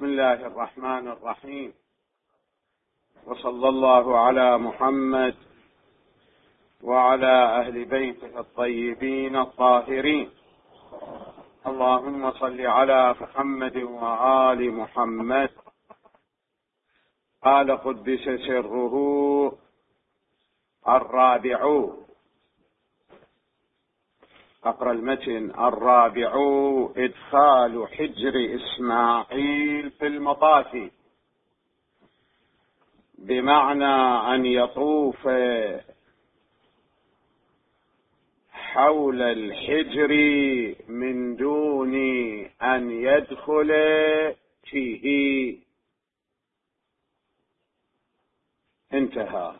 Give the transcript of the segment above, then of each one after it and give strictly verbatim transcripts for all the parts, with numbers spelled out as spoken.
بسم الله الرحمن الرحيم، وصلى الله على محمد وعلى أهل بيته الطيبين الطاهرين. اللهم صل على محمد وآل محمد. قال قدس سره الرابع، أقرأ المتن: الرابع إدخال حجر إسماعيل في المطاف، بمعنى أن يطوف حول الحجر من دون أن يدخل فيه. انتهى.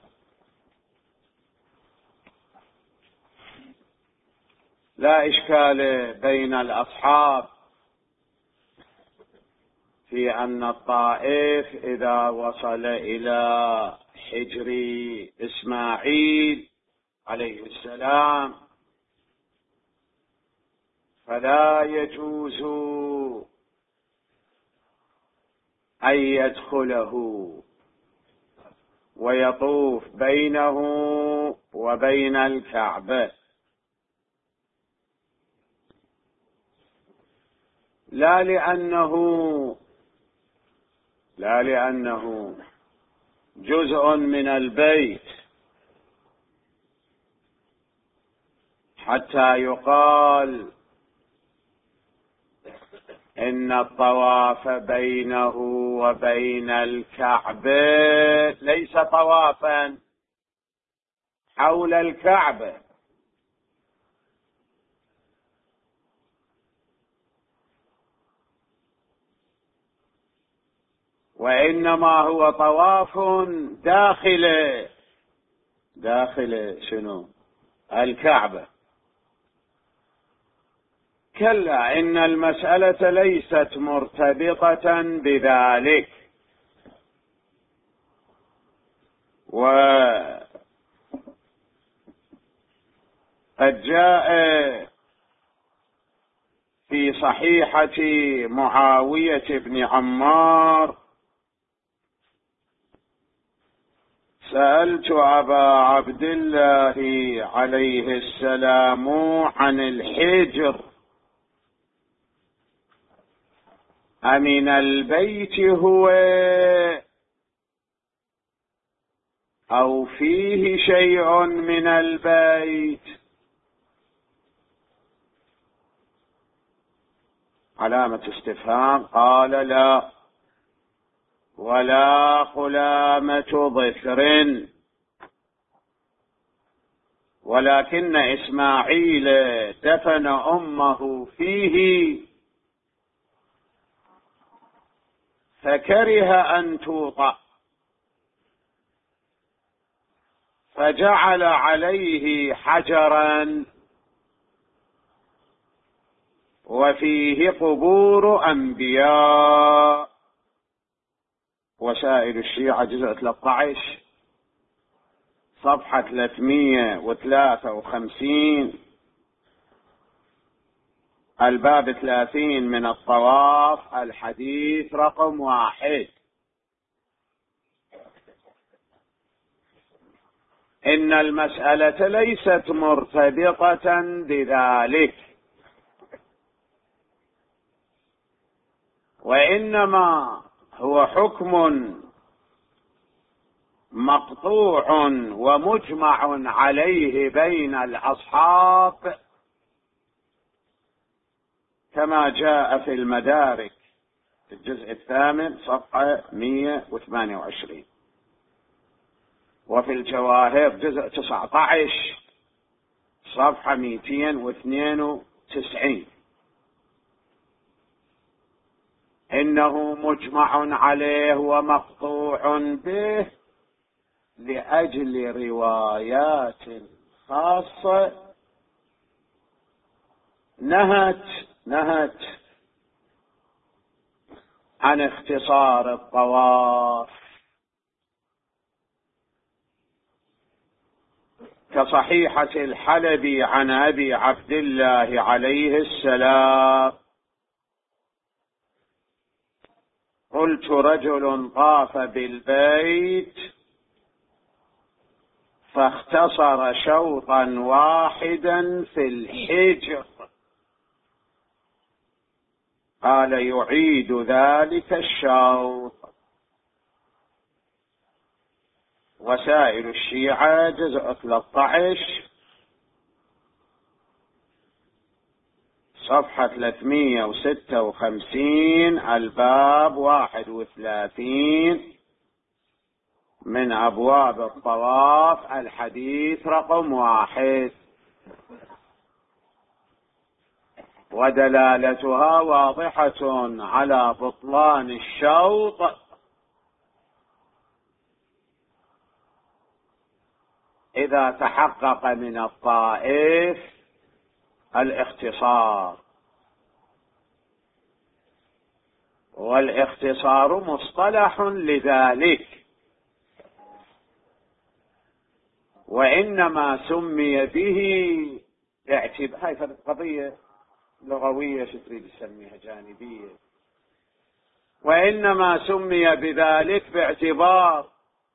لا إشكال بين الأصحاب في أن الطائف إذا وصل إلى حجر إسماعيل عليه السلام فلا يجوز أن يدخله ويطوف بينه وبين الكعبة، لا لأنه لا لأنه جزء من البيت حتى يقال إن الطواف بينه وبين الكعبة ليس طوافا حول الكعبة، وإنما هو طواف داخل داخل شنو؟ الكعبة. كلا، إن المسألة ليست مرتبطة بذلك. وقد جاء في صحيحة معاوية بن عمار: سألت أبا عبد الله عليه السلام عن الحجر أمن البيت هو أو فيه شيء من البيت؟ علامة استفهام. قال: لا، ولا قلامة ظفر، ولكن إسماعيل دفن أمه فيه فكره أن توطأ، فجعل عليه حجرا وفيه قبور أنبياء. وسائل الشيعة جزء ثلاثة عشر صفحة ثلاثمئة وثلاثة وخمسين، الباب ثلاثين من الطواف، الحديث رقم واحد. إن المسألة ليست مرتبطة بذلك، وإنما هو حكم مقطوع ومجمع عليه بين الأصحاب، كما جاء في المدارك في الجزء الثامن صفحة مئة وثمانية وعشرين، وفي الجواهر جزء تسعة عشر صفحة مئتين واثنين وتسعين. إنه مجمع عليه ومقطوع به لأجل روايات خاصة نهت نهت عن اختصار الطواف، كصحيحة الحلبي عن أبي عبد الله عليه السلام قلت رجل طاف بالبيت فاختصر شوطا واحدا في الحجر، قال يعيد ذلك الشوط. وسائل الشيعة جزء ثلاثة عشر صفحة ثلاثمئة وستة وخمسين، الباب واحد وثلاثين من أبواب الطواف، الحديث رقم واحد. ودلالتها واضحة على بطلان الشوط إذا تحقق من الطائف الاختصار، والاختصار مصطلح لذلك، وإنما سمي به اعتبار، هاي قضية لغوية شو تريد تسميها جانبية، وإنما سمي بذلك باعتبار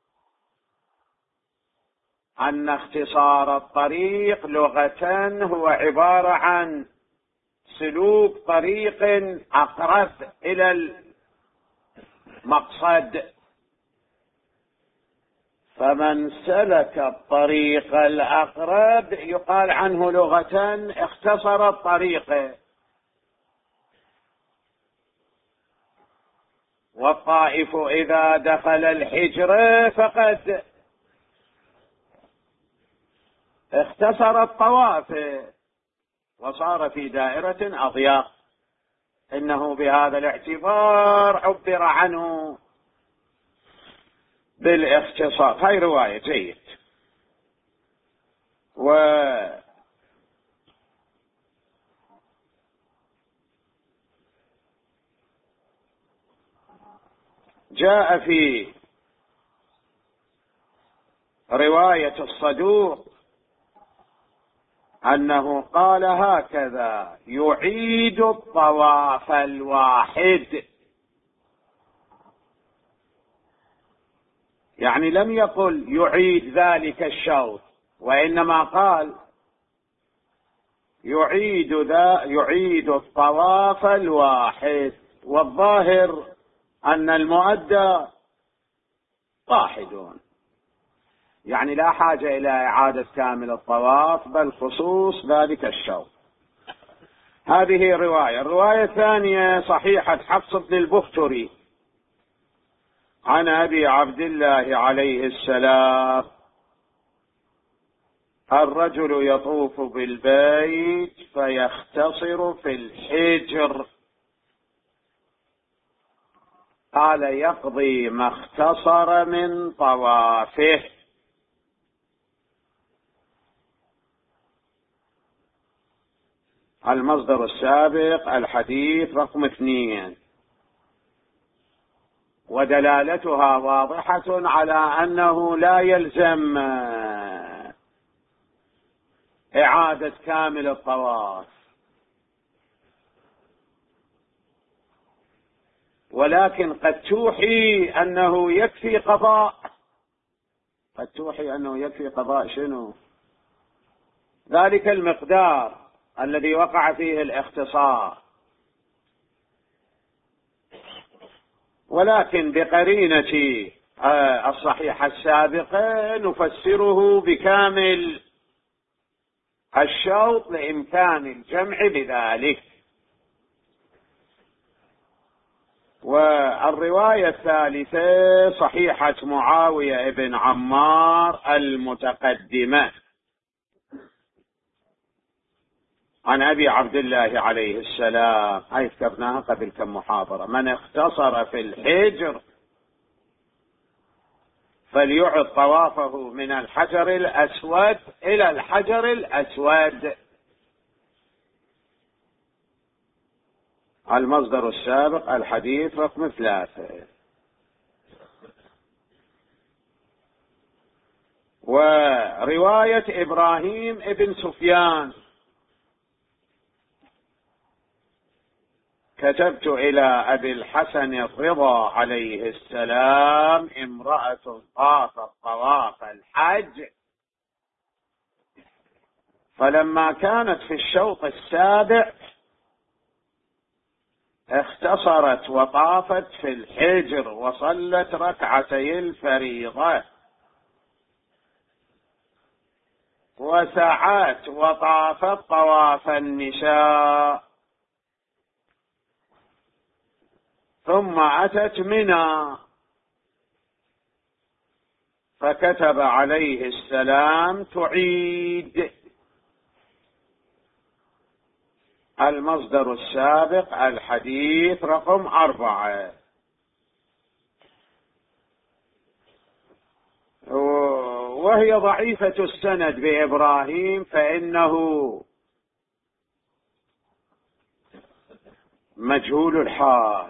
أن اختصار الطريق لغة هو عبارة عن سلوك طريق أقرب إلى المقصد، فمن سلك الطريق الأقرب يقال عنه لغة اختصر الطريق. والطائف إذا دخل الحجر فقد اختصر الطواف وصار في دائرة أضيق، إنه بهذا الاعتبار عبر عنه بالاختصار. هاي رواية جيد. وجاء في رواية الصدوق أنه قال هكذا: يعيد الطواف الواحد، يعني لم يقل يعيد ذلك الشوط، وإنما قال يعيد ذا يعيد الطواف الواحد. والظاهر أن المؤدى واحد، يعني لا حاجة إلى إعادة كامل الطواف، بل خصوص ذلك الشوط. هذه رواية. الرواية الثانية صحيحة حفص بن البختري عن أبي عبد الله عليه السلام: الرجل يطوف بالبيت فيختصر في الحجر، قال يقضي ما اختصر من طوافه. المصدر السابق الحديث رقم اثنين. ودلالتها واضحة على أنه لا يلزم إعادة كامل الطواف، ولكن قد توحي أنه يكفي قضاء قد توحي أنه يكفي قضاء شنو؟ ذلك المقدار الذي وقع فيه الاختصار، ولكن بقرينة الصحيحة السابقة نفسره بكامل الشوط لإمكان الجمع بذلك. والرواية الثالثة صحيحة معاوية بن عمار المتقدمة عن أبي عبد الله عليه السلام، هاي ذكرناها قبل كم محاضرة: من اختصر في الحجر فليعد طوافه من الحجر الأسود إلى الحجر الأسود. المصدر السابق الحديث رقم ثلاثة. ورواية إبراهيم ابن سفيان كتبت إلى أبي الحسن الرضا عليه السلام: امرأة طافت طواف الحج، فلما كانت في الشوط السابع اختصرت وطافت في الحجر وصلت ركعتي الفريضة، وسعت وطافت طواف النساء، ثم أتت منى، فكتب عليه السلام: تعيد. المصدر السابق الحديث رقم أربعة، وهي ضعيفة السند بإبراهيم، فإنه مجهول الحال،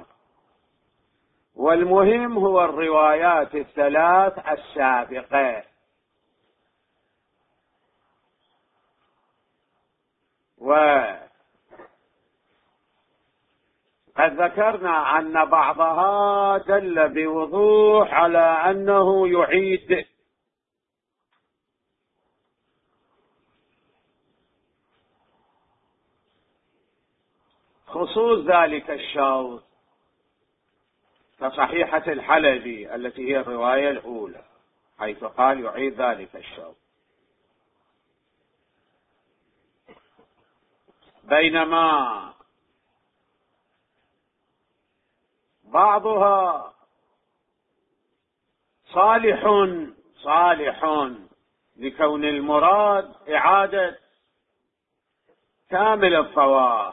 والمهم هو الروايات الثلاث السابقة. وقد ذكرنا أن بعضها دل بوضوح على أنه يعيد، خصوص ذلك الشوط كصحيحة الحلبي التي هي الرواية الأولى، حيث قال يعيد ذلك الشوط، بينما بعضها صالح صالح لكون المراد إعادة كامل الطواف،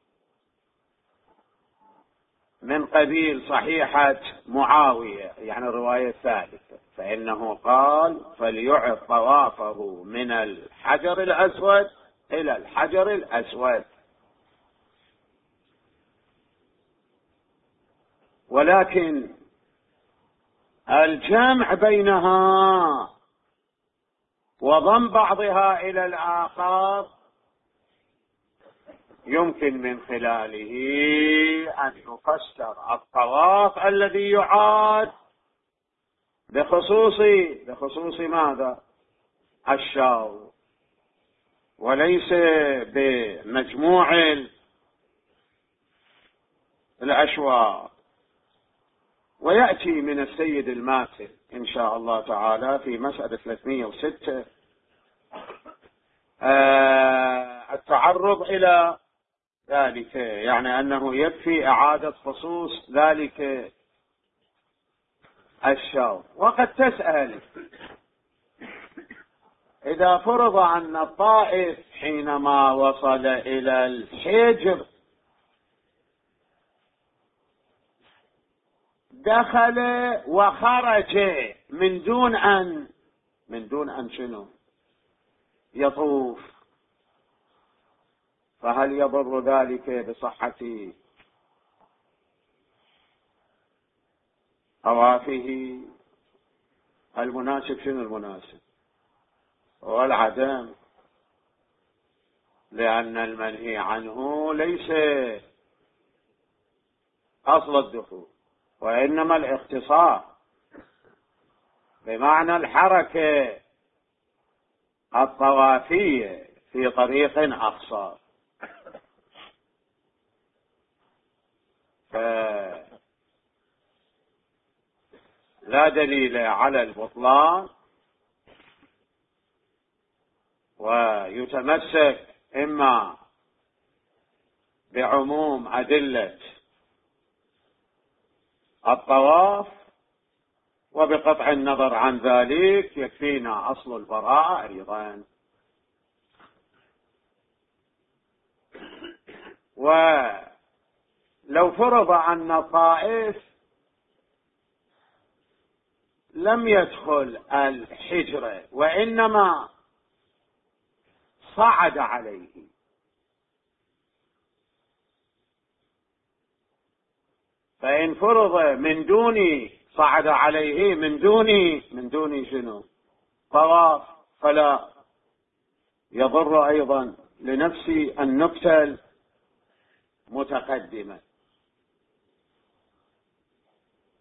من قبيل صحيحة معاوية، يعني الرواية الثالثة، فإنه قال: فليعد طوافه من الحجر الأسود إلى الحجر الأسود. ولكن الجمع بينها وضم بعضها إلى الآخر يمكن من خلاله أن يفسر الطواف الذي يعاد بخصوص بخصوص ماذا؟ الشوط، وليس بمجموع الأشواط. ويأتي من السيد الماسك إن شاء الله تعالى في مسألة ثلاثمئة وستة آه التعرض إلى ذلك، يعني أنه يكفي إعادة خصوص ذلك الشوط. وقد تسأل: إذا فرض أن الطائف حينما وصل إلى الحجر دخل وخرج من دون أن من دون أن شنو يطوف، فهل يضر ذلك بصحة طوافه؟ المناسب شنو المناسب؟ هو العدم، لأن المنهي عنه ليس أصل الدخول، وإنما الاختصار بمعنى الحركة الطوافية في طريق أقصر. فلا دليل على البطلان، ويتمسك إما بعموم أدلة الطواف، وبقطع النظر عن ذلك يكفينا أصل البراءة أيضا. ولو فرض أن الطائف لم يدخل الحجر وإنما صعد عليه، فإن فرض من دون صعد عليه من دون من دون شنو طواف، فلا يضر أيضا لنفس النكتة متقدمة.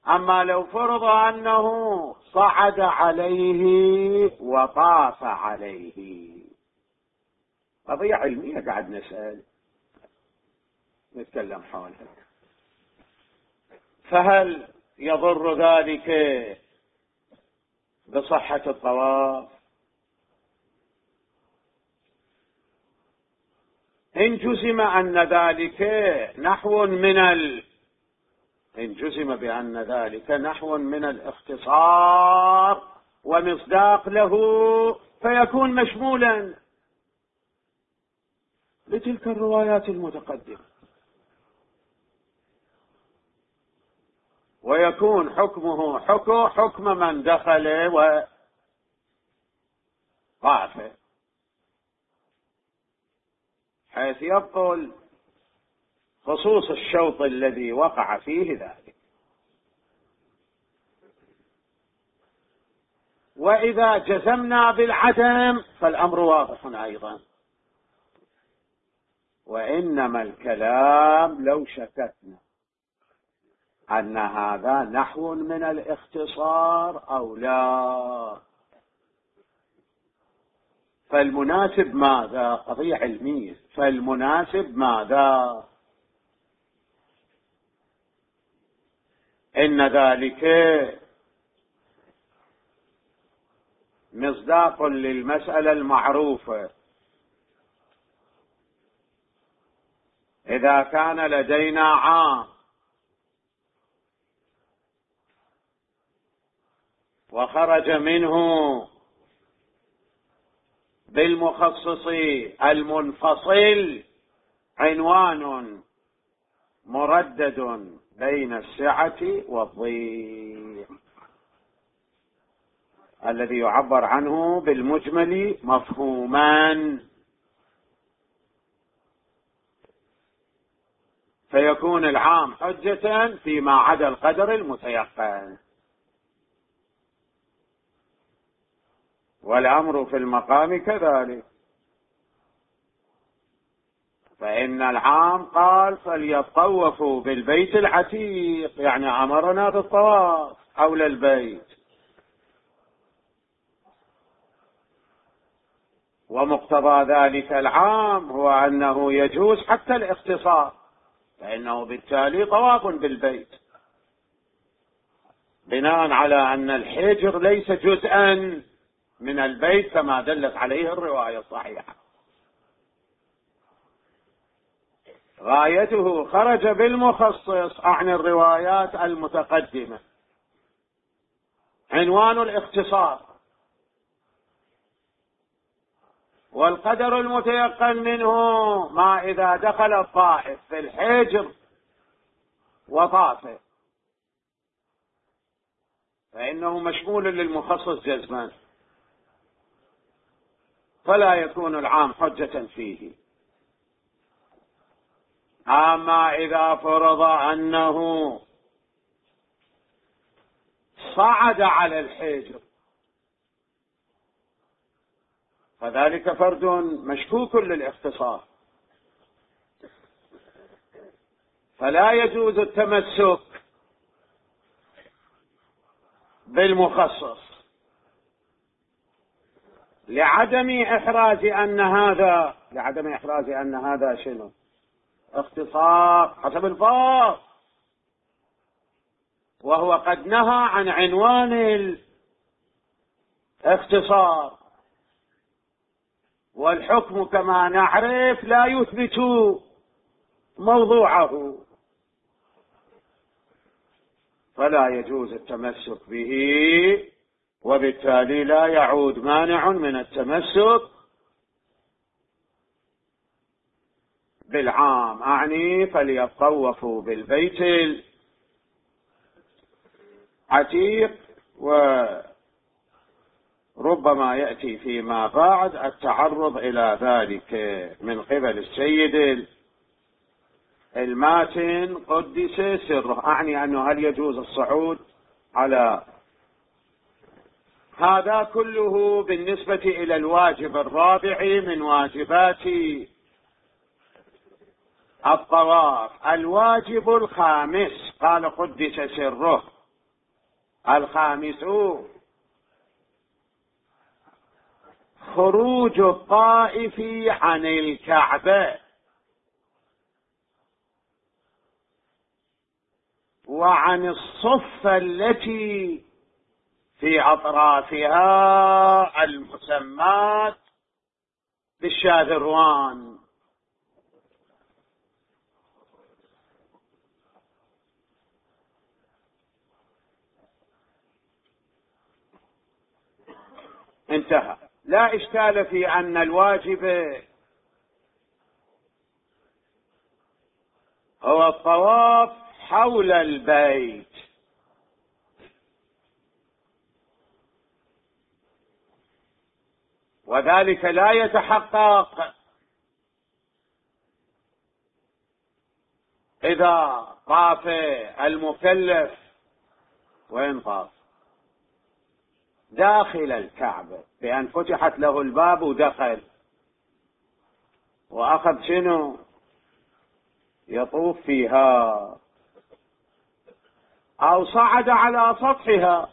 أما لو فرض أنه صعد عليه وطاف عليه، قضية علمية قاعد نسأل نتكلم حولها، فهل يضر ذلك بصحة الطواف؟ إن جزم أن ذلك نحو من ال... إن جزم بأن ذلك نحو من الاختصار ومصداق له فيكون مشمولا لتلك الروايات المتقدمة، ويكون حكمه حكم حكم من دخل وطاف، حيث يبطل خصوص الشوط الذي وقع فيه ذلك. وإذا جزمنا بالعدم فالأمر واضح أيضا، وإنما الكلام لو شككنا أن هذا نحو من الاختصار أو لا، فالمناسب ماذا؟ قضية علمية، فالمناسب ماذا؟ إن ذلك مصداق للمسألة المعروفة، إذا كان لدينا عام وخرج منه بالمخصص المنفصل عنوان مردد بين السعة والضيق، الذي يعبر عنه بالمجمل مفهوما، فيكون العام حجة فيما عدا القدر المتيقن. والأمر في المقام كذلك، فإن العام قال فليطوفوا بالبيت العتيق، يعني أمرنا بالطواف حول البيت، ومقتضى ذلك العام هو أنه يجوز حتى الاختصار، فإنه بالتالي طواف بالبيت، بناء على أن الحجر ليس جزءا من البيت كما دلت عليه الرواية الصحيحة. غايته خرج بالمخصص عن الروايات المتقدمة، عنوان الاختصار، والقدر المتيقن منه ما إذا دخل الطائف في الحجر وطاف فإنه مشمول للمخصص جزما، فلا يكون العام حجة فيه. أما إذا فرض أنه صعد على الحجر فذلك فرد مشكوك للاختصار، فلا يجوز التمسك بالمخصص لعدم إحراز أن هذا لعدم إحراز أن هذا شنو؟ اختصار حسب الفاظ، وهو قد نهى عن عنوان الاختصار، والحكم كما نعرف لا يثبت موضوعه، فلا يجوز التمسك به، وبالتالي لا يعود مانع من التمسك بالعام، أعني فليطوفوا بالبيت العتيق. وربما يأتي فيما بعد التعرض إلى ذلك من قبل السيد الماتن قدس سره، أعني أنه هل يجوز الصعود على هذا كله بالنسبة إلى الواجب الرابع من واجبات الطواف. الواجب الخامس قال قدس سره الخامس خروج الطائف عن الكعبة وعن الصف التي في أطرافها المسمات بالشاذروان. انتهى. لا إشكال في أن الواجب هو الطواف حول البيت، وذلك لا يتحقق إذا طاف المكلف وين طاف داخل الكعبة، بأن فتحت له الباب ودخل وأخذ شنو يطوف فيها، أو صعد على سطحها.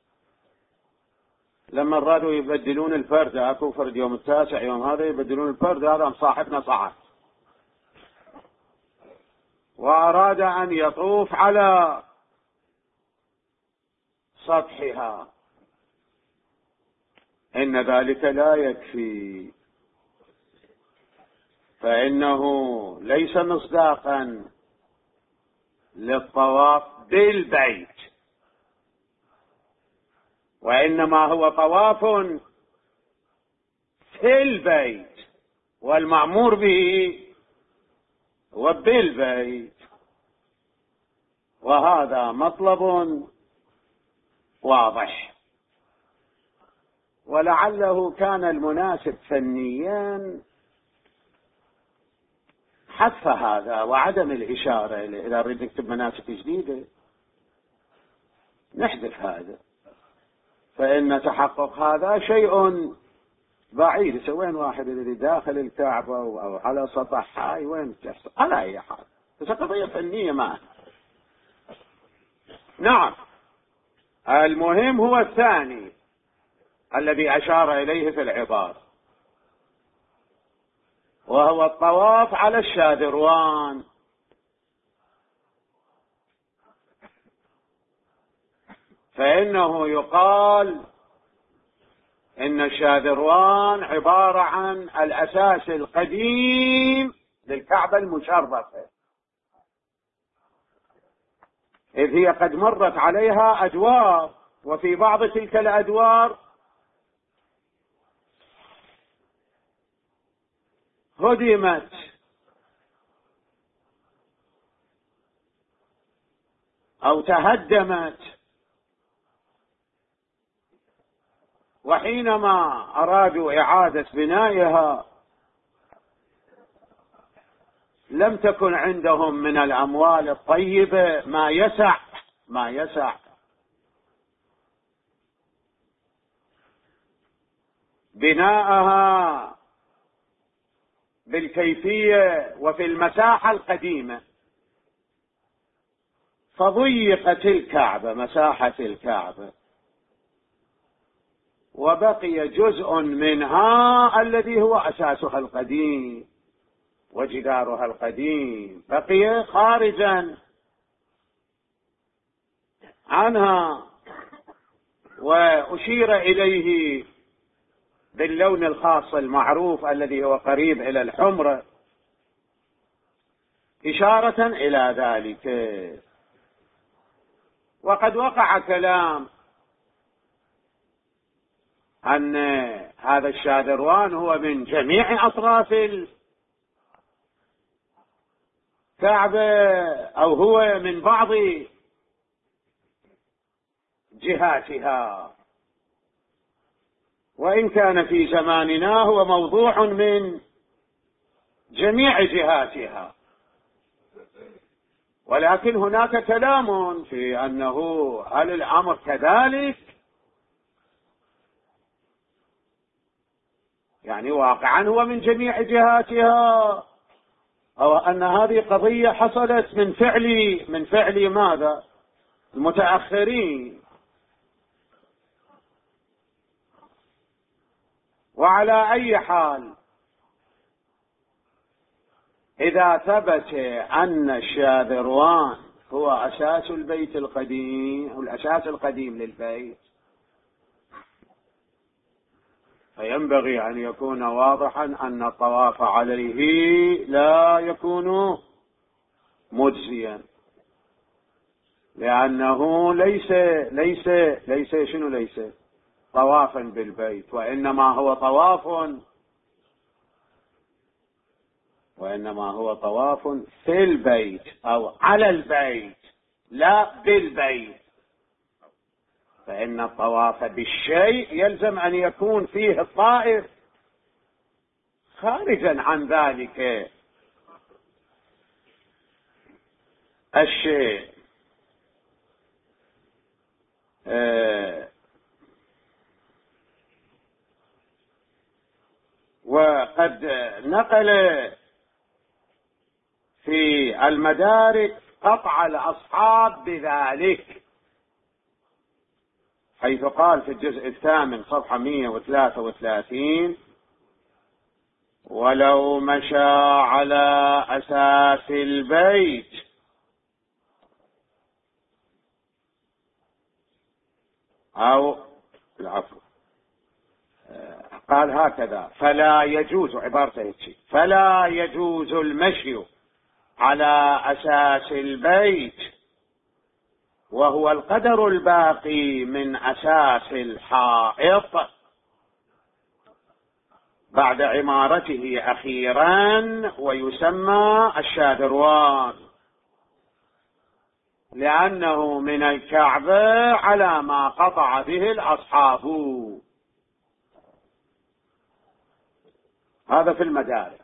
لما أرادوا يبدلون الفرد، أكو فرد يوم التاسع يوم هذا يبدلون الفرد، هذا صاحبنا صعد وأراد أن يطوف على سطحها، إن ذلك لا يكفي، فإنه ليس مصداقا للطواف بالبيت، وإنما هو طواف في البيت، والمأمور به هو بالبيت، وهذا مطلب واضح. ولعله كان المناسب فنيا حذف هذا وعدم الإشارة إليه. إذا نريد نكتب مناسك جديدة نحذف هذا، فإن تحقق هذا شيء بعيد. وين واحد اللي داخل الكعبة أو على سطحها وين تحصل على أي حال، بس قضية فنية معه. نعم، المهم هو الثاني الذي أشار إليه في العبارة، وهو الطواف على الشاذروان. فإنه يقال إن الشاذروان عبارة عن الأساس القديم للكعبة المشرفة، إذ هي قد مرت عليها أدوار، وفي بعض تلك الأدوار هدمت أو تهدمت، وحينما أرادوا إعادة بنائها لم تكن عندهم من الأموال الطيبة ما يسع ما يسع بناءها بالكيفية وفي المساحة القديمة، فضيقت الكعبة مساحة الكعبة، وبقي جزء منها الذي هو أساسها القديم وجدارها القديم، بقي خارجا عنها، وأشير إليه باللون الخاص المعروف الذي هو قريب إلى الحمرة إشارة إلى ذلك. وقد وقع كلام أن هذا الشاذروان هو من جميع أطراف الكعبة أو هو من بعض جهاتها، وإن كان في زماننا هو موضوع من جميع جهاتها، ولكن هناك كلام في أنه هل الأمر كذلك، يعني واقعا هو من جميع جهاتها، أو أن هذه قضية حصلت من فعل من فعل ماذا المتأخرين، وعلى أي حال إذا ثبت أن الشاذروان هو أساس البيت القديم أو الأساس القديم للبيت، فينبغي أن يكون واضحا أن الطواف عليه لا يكون مجزيا، لأنه ليس ليس ليس شنو ليس طوافا بالبيت، وإنما هو طواف وإنما هو طواف في البيت أو على البيت لا بالبيت. فإن الطواف بالشيء يلزم أن يكون فيه الطائف خارجا عن ذلك الشيء. آه وقد نقل في المدارك قطع الأصحاب بذلك، حيث قال في الجزء الثامن صفحة مئة وثلاثة وثلاثين: ولو مشى على أساس البيت أو العفو قال هكذا: فلا يجوز، عبارته هيك، فلا يجوز المشي على أساس البيت وهو القدر الباقي من أساس الحائط بعد عمارته أخيرا، ويسمى الشاذروان لأنه من الكعبة على ما قطع به الأصحاب. هذا في المدارك.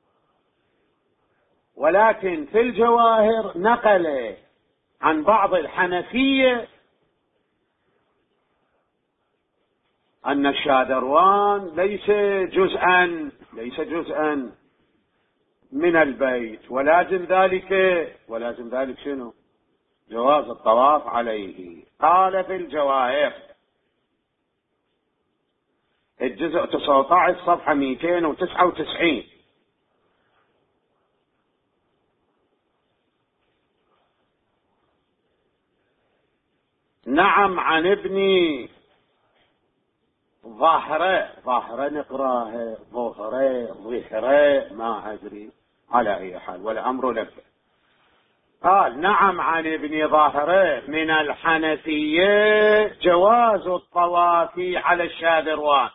ولكن في الجواهر نقل عن بعض الحنفية أن الشاذروان ليس جزءا ليس جزءا من البيت، ولازم ذلك ولازم ذلك شنو؟ جواز الطواف عليه. قال في الجواهر الجزء تسعة عشر صفحة مئتين وتسعة وتسعين: نعم عن ابن ظهره، ظهره نقراه ظهره ظهره ما أدري، على أي حال والأمر لك. قال: نعم عن ابن ظهره من الحنفية جواز الطواف على الشاذروان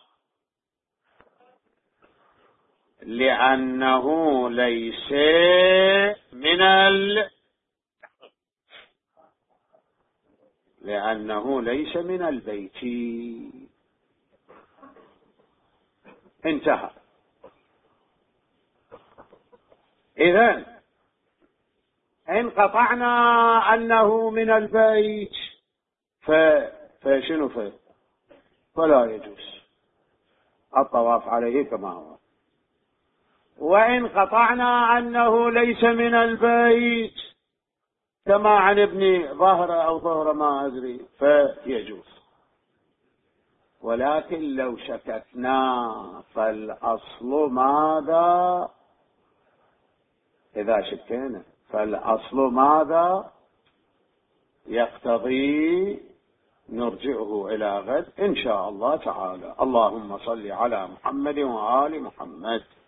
لأنه ليس من ال لأنه ليس من البيت. انتهى. إذن إن قطعنا أنه من البيت ف... فشنو ف... فلا يجوز الطواف عليه كما هو. وإن قطعنا أنه ليس من البيت كما عن ابن ظهر أو ظهر ما أدري فيجوز. ولكن لو شككنا فالأصل ماذا؟ إذا شكينا فالأصل ماذا؟ يقتضي نرجعه إلى غد إن شاء الله تعالى. اللهم صل على محمد وآل محمد.